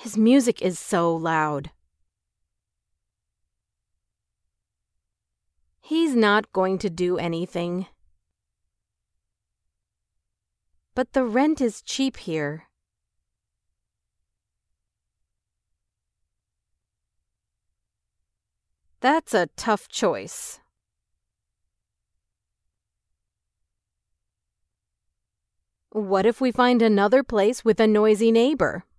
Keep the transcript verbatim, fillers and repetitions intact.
His music is so loud. He's not going to do anything. But the rent is cheap here. That's a tough choice. What if we find another place with a noisy neighbor?